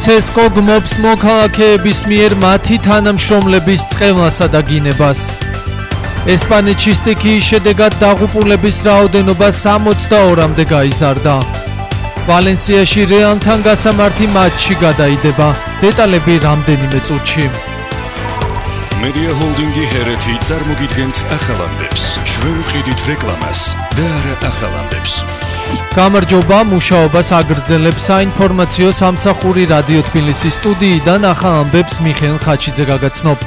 ცესკო გმობს მოქალაქეების მიერ მათი თანამშრომლების წყევლასა და გინებას. ესპანეთში სტიქიის შედეგად დაღუპულების რაოდენობა 62-მდე გაიზარდა. ვალენსიაში რეალთან გასამართი მატჩი გადაიდება. დეტალები რამდენიმე წუთში. Media Holding-ი ჰერეთი წარმოგიდგენთ ახალამდებს. ჩვენ ვყიდით რეკლამას და არა ახალამდებს. გამარჯობა, მუშაობას აგრძელებს საინფორმაციო სამსახური რადიო თბილისის სტუდიიდან ახალამდებს მიხეილ ხაჩიძე გაგაცნობთ.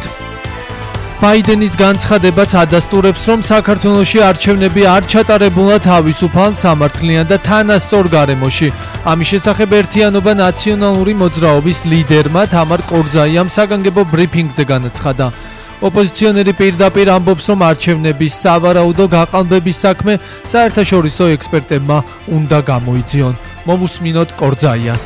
ბაიდენის განცხადებაც ადასტურებს, რომ საქართველოში არჩევნები არ ჩატარებულა თავისუფალ, სამართლიან და თანასწორ გარემოში. ამის შესახებ ერთიანობა ნაციონალური მოძრაობის ლიდერმა თამარ კორძაიამ საგანგებო ბრიფინგზე განაცხადა. ოპოზიციონერი პირდაპირ ამბობს, რომ არჩევნების სავარაუდო გაყალბების საქმე საერთაშორისო ექსპერტებმა უნდა გამოიძიონ. მოვუსმინოთ კორძაიას.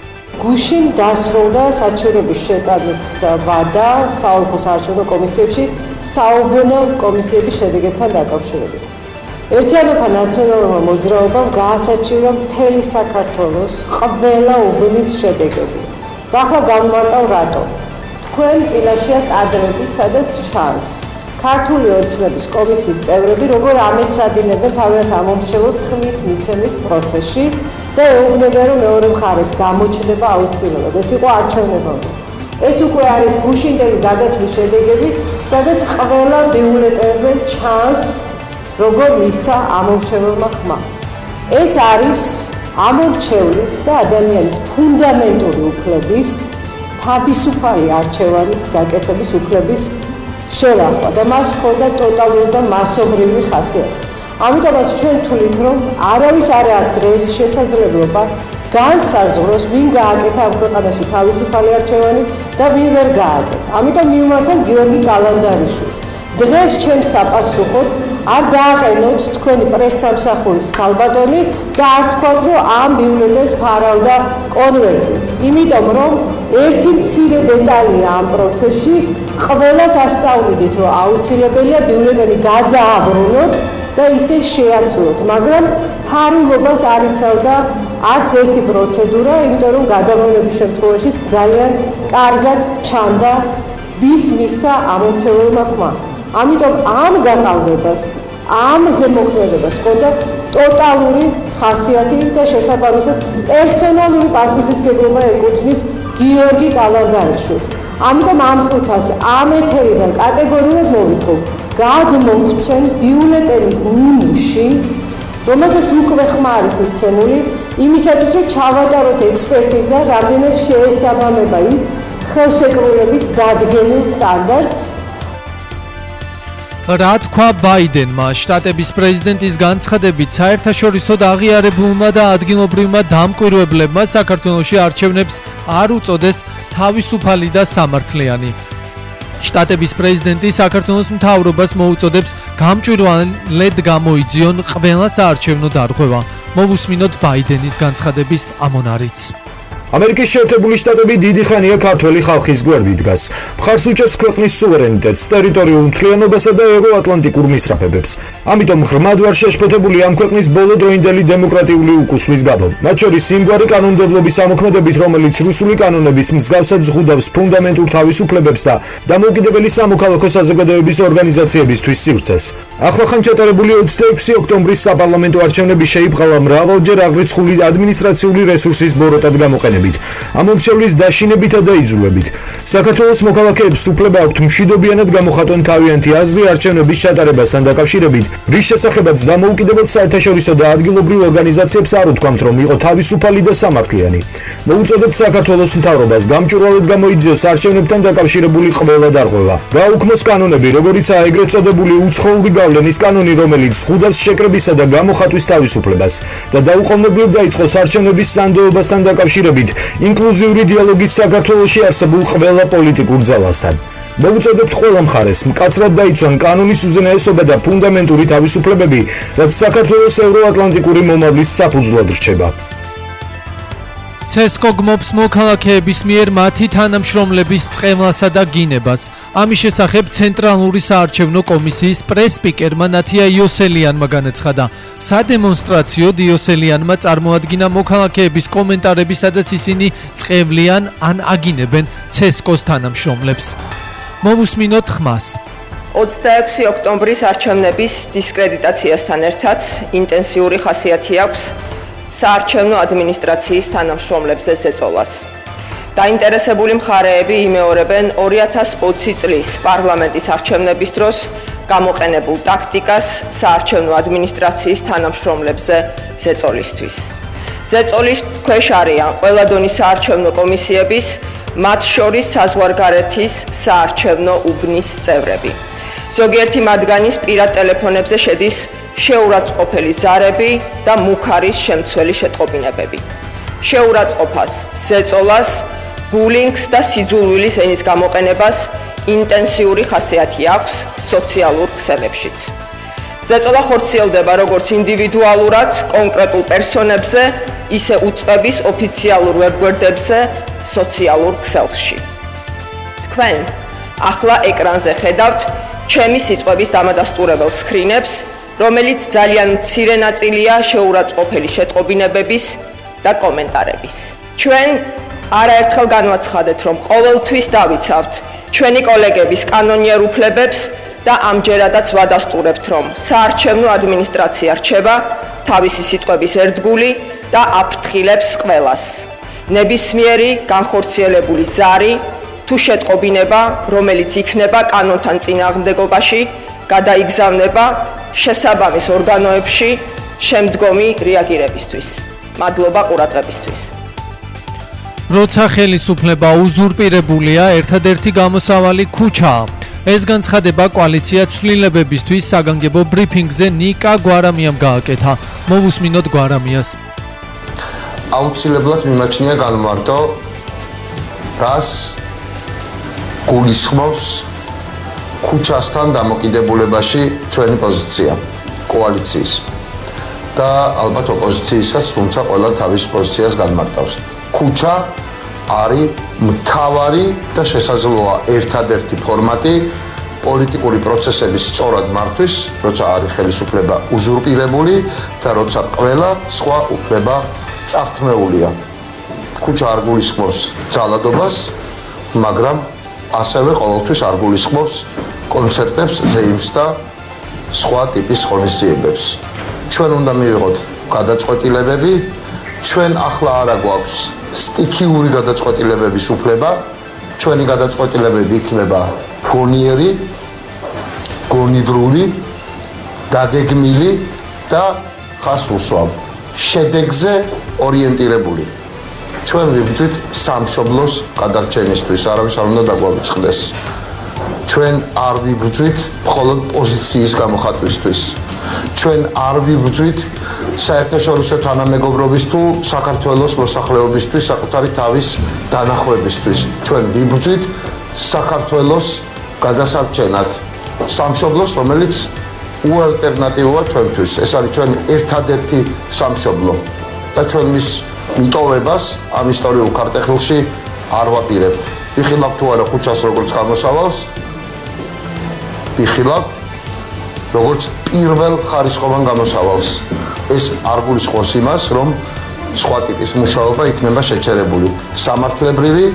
გუშინ დასრულდა საჩვენების შეტანის ვადა საოლქო საარჩევნო კომისიებში საუბნო კომისიების შედეგებთან დაკავშირებით. ერთიანობა ნაციონალურმა მოძრაობამ გაასაჩივრა მთელი საქართველოს ყველა უბნის შედეგები. და ახლა განმარტავ რატომ. თქვენ წილაშია კადრები, სადაც ჩანს ქართული ოცნების კომისიის წევრები, როგორ ამეცადინებენ თავიანთ ამომრჩეველს ხმის მიცემის პროცესში და ეუბნებიან, რომ მეორე მხარეს გამოჩნდება აუცილებლად. ეს იყო არჩევნებამდე. ეს უკვე არის გუშინდელი გადათვლის შედეგები, სადაც ყველა ბიულეტენზე ჩანს, როგორ მისცა ამომრჩეველმა ხმა. ეს არის ამომრჩევლის და ადამიანის ფუნდამენტური უფლების, თავისუფალი არჩევანის გაკეთების უფლების შერახვა და მას ჰქონდა ტოტალური და მასობრივი ხასიათი. ამიტომაც ჩვენ თვლით, რომ არავის არ აქვს დღეს შესაძლებლობა განსაზღვროს, ვინ გააკეთა ამ ქვეყანაში თავისუფალი არჩევანი და ვინ ვერ გააკეთა. ამიტომ მივმართავ გიორგი კალანდარიშვილს. დღეს ჩემს საპასუხოდ არ დააყენოთ თქვენი პრესსამსახურის ქალბატონი და არ თქვათ, რომ ამ ბიულეტენს ფარავდა კონვერტი. იმიტომ რომ ერთი მცირე დეტალია ამ პროცესში, ყველას ასწავლიდით, რომ აუცილებელია ბიულეტენი გადააბრუნოთ და ისე შეაცვლოთ, მაგრამ ფარულობას არ იცავდა არც ერთი პროცედურა, იმიტომ რომ გადაბრუნების შემთხვევაში ძალიან კარგად ჩანდა, ვის მისცა ამომრჩეველმა ხმა. ამიტომ ამ გაყალბებას, ამ ზემოქმედებას ჰქონდა ტოტალური ხასიათი და შესაბამისად პერსონალური პასუხისმგებლობა ეკუთვნის გიორგი კალანდარიშვილს. ამიტომ ამ წუთას ამ ეთერიდან კატეგორიულად მოვითხოვ, გადმოგცენ ბიულეტენის ნიმუში, რომელზეც უკვე ხმა არის მიცემული, იმისათვის, რომ ჩავატაროთ ექსპერტიზა, რამდენად შეესაბამება ის ხელშეკრულებით დადგენილ სტანდარტს. რა თქვა ბაიდენმა? შტატების პრეზიდენტის განცხადებით საერთაშორისო აღიარებულმა და ადგილობრივმა დამკვირვებლებმა საქართველოში არჩევნებს არ უწოდეს თავისუფალი და სამართლიანი. შტატების პრეზიდენტი საქართველოს მთავრობას მოუწოდებს გამჭვირვალედ გამოიძიონ ყველა საარჩევნო დარღვევა. მოვუსმინოთ ბაიდენის განცხადების ამონარიც. ამერიკის შეერთებული შტატები დიდი ხანია ქართველი ხალხის გვერდით დგას. მხარს უჭერს ქვეყნის სუვერენიტეტს, ტერიტორიულ მთლიანობასა და ევროატლანტიკურ მისწრაფებებს. ამიტომ ღრმად ვარ შეშფოთებული ამ ქვეყნის ბოლოდროინდელი დემოკრატიული უკუსმის გამო. მათ შორის იმგვარი კანონმდებლობის ამოქმედებით, რომელიც რუსული კანონების მსგავსად ზღუდავს ფუნდამენტურ თავისუფლებებს და დამოუკიდებელი სამოქალაქო საზოგადოების ორგანიზაციებისთვის სივრცეს. ახლახან ჩატარებული 26 ოქტომბრის საპარლამენტო არჩევნები შეიბყალა მრავალჯერ აღრიცხული ადმინისტრაციული რესურსის ბოროტად გამოყენებით. ამომრჩევლის დაშინებითა და იძულებით. საქართველოს მოქალაქეებს უფლება აქვთ მშვიდობიანად გამოხატონ თავიანთი აზრი არჩევნების ჩატარებასთან დაკავშირებით, რის შესახებაც დამოუკიდებელ საერთაშორისო და ადგილობრივ ორგანიზაციებს არ უთქვამთ, რომ იყო თავისუფალი და სამართლიანი. მოუწოდებთ საქართველოს მთავრობას გამჭვირვალედ გამოიძიოს არჩევნებთან დაკავშირებული ყველა დარღვევა. გააუქმოს კანონები, როგორიცაა ეგრეთ წოდებული უცხოური გავლენის კანონი, რომელიც ზღუდავს შეკრებისა და გამოხატვის თავისუფლებას და დაუყოვნებლივ დაიწყოს არჩევნების სანდოობასთან დაკავშირებით ინკლუზიური დიალოგის საქართველოში არსებულ ყველა პოლიტიკურ ძალასთან. მოუწოდებთ ყველა მხარეს მკაცრად დაიცვან კანონის უზენაესობა და ფუნდამენტური თავისუფლებები, რაც საქართველოს ევროატლანტიკური მომავლის საფუძვლად რჩება. CSKO გმობს მოქალაქეების მიერ მათი თანამშრომლების წყევლასა და გინებას. ამის შესახებ ცენტრალური საარჩევნო კომისიის პრეს-სპიკერმა ნათია იოსელიანმა განაცხადა. სადემონსტრაციოდ იოსელიანმა წარმოადგინა მოქალაქეების კომენტარები, სადაც ისინი წყევლიან ან აგინებენ CSKO-ს თანამშრომლებს. მოვუსმინოთ ხმას. 26 ოქტომბრის არჩევნების დისკრედიტაციასთან ერთად ინტენსიური ხასიათი აქვს საარჩევნო ადმინისტრაციის თანამშრომლებზე ზეწოლას. დაინტერესებული მხარეები იმეორებენ 2020 წლის პარლამენტის არჩევნების დროს გამოყენებულ ტაქტიკას საარჩევნო ადმინისტრაციის თანამშრომლებზე ზეწოლისთვის. ზეწოლის ქვეშ არიან ყველა დონის საარჩევნო კომისიების, მათ შორის საზღვარგარეთის საარჩევნო უბნის წევრები. ზოგიერთი მათგანის პირად ტელეფონებზე შედის შეურაცხყოფელი ზარები და მუქარის შემცველი შეტყობინებები. შეურაცხყოფას, ზეწოლას, ბულინგს და სიძულვილის ენის გამოყენებას ინტენსიური ხასიათი აქვს სოციალურ ქსელებშიც. ზეწოლა ხორციელდება როგორც ინდივიდუალურად კონკრეტულ პერსონებზე, ისე უწყების ოფიციალურ ვებგვერდებზე, სოციალურ ქსელში. თქვენ ახლა ეკრანზე ხედავთ ჩემი სიტყვების დამადასტურებელ სკრინებს, რომელიც ძალიან მცირე ნაწილია შეურაცხყოფელი შეტყობინებების და კომენტარების. ჩვენ არაერთხელ განვაცხადეთ, რომ ყოველთვის დავიცავთ ჩვენი კოლეგების კანონიერ უფლებებს და ამჯერადაც ვადასტურებთ, რომ საარჩევნო ადმინისტრაცია რჩება თავისი სიტყვების ერთგული და აფრთხილებს ყველას. ნებისმიერი განხორციელებული ზარი თუ შეტყობინება, რომელიც იქნება კანონთან წინააღმდეგობაში, გადაიგზავნება შესაბამის ორგანოებში შემდგომი რეაგირებისთვის. მადლობა ყურადღებისთვის. როცა ხელისუფლება უზურპირებულია, ერთადერთი გამოსავალი ქუჩაა. ეს განცხადება კოალიცია ცვლილებებისთვის საგანგებო ბრიფინგზე ნიკა გვარამიამ გააკეთა. მოვუსმინოთ გვარამიას. აუცილებლად მიმაჩნია განმარტო, რას გულისხმობს ქუჩასთან დამოკიდებულებაში ჩვენი პოზიცია კოალიციის და ალბათ ოპოზიციისაც, თუმცა ყველა თავის პოზიციას განმარტავს. ქუჩა არის მთავარი და შესაძლოა ერთადერთი ფორმატი პოლიტიკური პროცესების სწორად მართვის, როცა არის ხელისუფლება უზურპირებული და როცა ყველა სხვა უფლება წართმეულია. ქუჩა არ გულისხმობს ძალადობას, მაგრამ ასევე ყოველთვის არ გულისხმობს კონცერტებს, ზეიმს და სხვა ტიპის ღონისძიებებს. ჩვენ უნდა მივიღოთ გადაწყვეტილებები, ჩვენ ახლა არა გვაქვს სტიქიური გადაწყვეტილებების უფლება, ჩვენი გადაწყვეტილებები იქნება გონიერი, გონივრული, დაგეგმილი და ხას უსვამ შედეგზე ორიენტირებული. ჩვენ ვიბრძვით სამშობლოს გადარჩენისთვის, არავის არ უნდა დაგვაწყდეს. ჩვენ არ ვიბრძვით მხოლოდ პოზიციის გამოხატვისთვის. ჩვენ არ ვიბრძვით საერთაშორისო თანამეგობრობის თუ საქართველოს მოსახლეობისთვის საკუთარი თავის დანახვებისთვის. ჩვენ ვიბრძვით საქართველოს გადასარჩენად, სამშობლოს, რომელიც უალტერნატივოა ჩვენთვის. ეს არის ჩვენი ერთადერთი სამშობლო და ჩვენ მის მიტოვებას ამ ისტორიულ ქარტეხილში არ ვაპირებთ. ვიხილავთ თუ არა ქუჩას როგორც გამოსავალს, ვიხილავთ როგორც პირველ ხარისხოვან გამოსავალს. ეს არ გულისხმობს იმას, რომ სხვა ტიპის მუშაობა იქნება შეჩერებული. სამართლებრივი,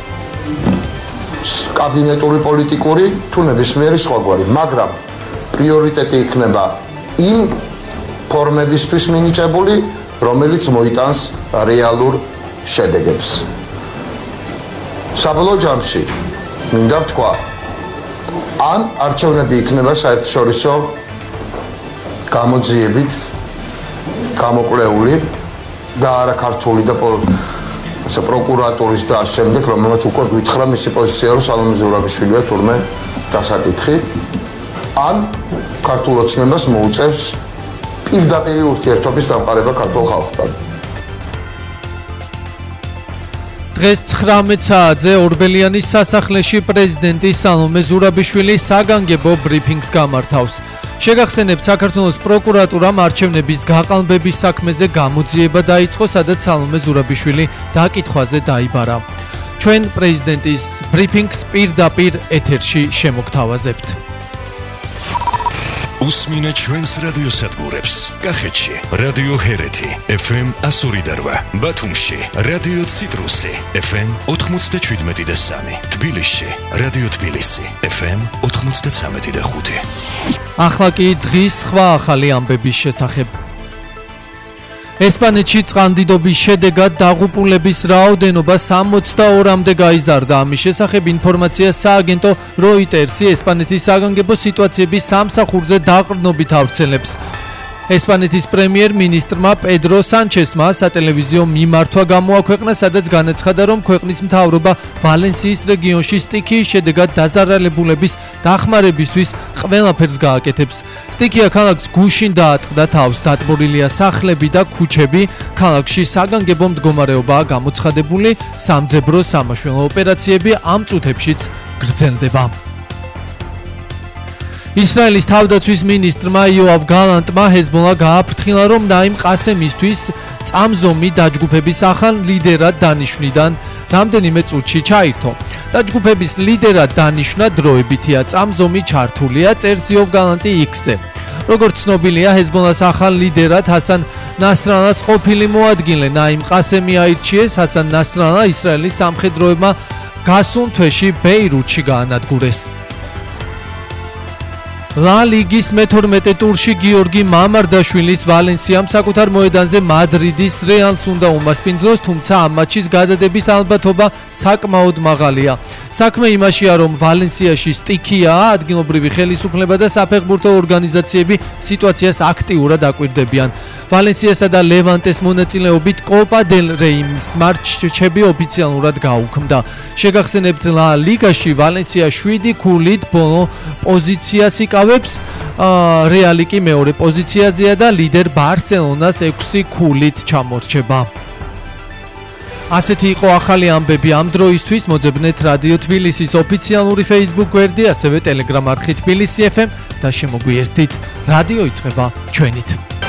კაბინეტური, პოლიტიკური თუ ნებისმიერი სხვაგვარი, მაგრამ პრიორიტეტი იქნება იმ ფორმებისთვის მინიჭებული, რომელიც მოიტანს რეალურ შედეგებს. საბოლოო ჯამში მინდა ვთქვა, ან არჩევნები იქნება საერთაშორისო გამოძიებით გამოკვლეული და არა ქართული და პროკურატურის და შემდეგ, რომელმაც უკვე გვითხრა მისი პოზიცია, რომ სალომე ზურაბიშვილია თურმე დასაკითხი, ან ქართულ ოცნებას მოუწევს პირდაპირ ურთიერთობის დამყარება ქართულ ხალხთან. დღეს 19 საათზე ორბელიანის სასახლეში პრეზიდენტი სალომე ზურაბიშვილი საგანგებო ბრიფინგს გამართავს. შეგახსენებთ, საქართველოს პროკურატურამ არჩევნების გაყალბების საქმეზე გამოძიება დაიწყო, სადაც სალომე ზურაბიშვილი დაკითხვაზე დაიბარა. ჩვენ პრეზიდენტის ბრიფინგს პირდაპირ ეთერში შემოგთავაზებთ. უსმინეთ ჩვენს რადიოსადგურებს. კახეთში რადიო ჰერეთი FM 102.8, ბათუმში რადიო ციტრუსი FM 97.3, თბილისში რადიო თბილისი FM 93.5. ახლა კი დღის სხვა ახალი ამბების შესახებ. ესპანეთში წყალდიდობის შედეგად დაღუპულების რაოდენობა 62-მდე გაიზარდა. ამის შესახებ ინფორმაციას სააგენტო როიტერსი ესპანეთის საგანგებო სიტუაციების სამსახურზე დაყრდნობით ავრცელებს. ესპანეთის პრემიერ-მინისტრმა პედრო სანჩესმა სატელევიზიო მიმართვა გამოაქვეყნა, სადაც განაცხადა, რომ ქვეყნის მთავრობა ვალენსიის რეგიონში სტიქიის შედეგად დაზარალებულების დახმარებისთვის ყველაფერს გააკეთებს. სტიქია ქალაქს გუშინ დაატყდა თავს, დატბორილია სახლები და ქუჩები. ქალაქში საგანგებო მდგომარეობაა გამოცხადებული, სამძებრო სამაშველო ოპერაციები ამ წუთებშიც გრძელდება. ისრაელის თავდაცვის მინისტრმა იოავ გალანტმა ჰეზბოლა გააფრთხილა, რომ ნაიმ ყასემისთვის წამზომი დაჯგუფების ახალ ლიდერად დანიშვნიდან რამდენიმე წუთში ჩაირთო. დაჯგუფების ლიდერად დანიშვნა დროებითია, წამზომი ჩართულია, წერს იოავ გალანტი X-ზე. როგორც ცნობილია, ჰეზბოლას ახალ ლიდერად ჰასან ნასრალას ყოფილი მოადგილე ნაიმ ყასემი აირჩიეს. ჰასან ნასრალა ისრაელის სამხედროებმა გასულ თვეში ბეირუთში გაანადგურეს. ლა ლიგის მე-12 ტურში გიორგი მამარდაშვილის ვალენსიამ საკუთარ მოედანზე მადრიდის რეალს უნდა უმასპინძლოს, თუმცა ამ მატჩის გადადების ალბათობა საკმაოდ მაღალია. საქმე იმაშია, რომ ვალენსიაში სტიქიაა, ადგილობრივი ხელისუფლება და საფეხბურთო ორგანიზაციები სიტუაციას აქტიურად აკვირდებიან. ვალენსიასა და ლევანტეს მონაწილეობით კოპა დელ რეის მატჩები ოფიციალურად გაუქმდა. შეგახსენებთ, ლა ლიგაში ვალენსია 7 ქულით ბოლო პოზიციას იკავებს, რეალი კი მეორე პოზიციაზეა და ლიდერ ბარსელონას 6 ქულით ჩამორჩება. ასეთი იყო ახალი ამბები ამ დროისთვის. მოძებნეთ რადიო თბილისის ოფიციალური Facebook გვერდი, ასევე Telegram არხი თბილისი FM და შემოგვიერთდით. რადიო იწყება ჩვენით.